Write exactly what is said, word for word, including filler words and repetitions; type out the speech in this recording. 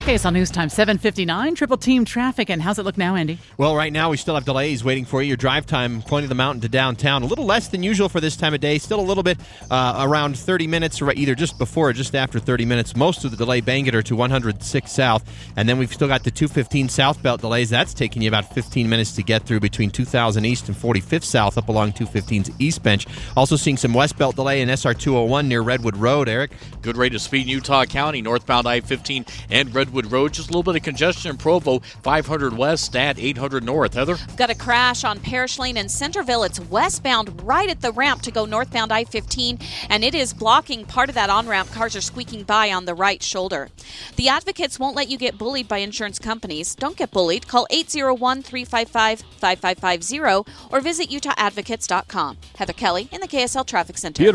K S L News Time, seven fifty-nine, Triple Team Traffic. And how's it look now, Andy? Well, right now we still have delays waiting for you. Your drive time, Point of the Mountain to downtown, a little less than usual for this time of day. Still a little bit uh, around thirty minutes, or either just before or just after thirty minutes. Most of the delay, Bangerter to one hundred six South. And then we've still got the two fifteen southbound delays. That's taking you about fifteen minutes to get through between two thousand East and forty-fifth South up along two fifteen's East Bench. Also seeing some westbound delay in S R two oh one near Redwood Road, Eric. Good rate of speed in Utah County, northbound I fifteen and Redwood Road. Just a little bit of congestion in Provo, five hundred west at eight hundred north. Heather? Got a crash on Parish Lane in Centerville. It's westbound right at the ramp to go northbound I fifteen, and it is blocking part of that on-ramp. Cars are squeaking by on the right shoulder. The Advocates won't let you get bullied by insurance companies. Don't get bullied. Call eight oh one, three five five, five five five zero or visit utah advocates dot com. Heather Kelly in the K S L Traffic Center. Beautiful.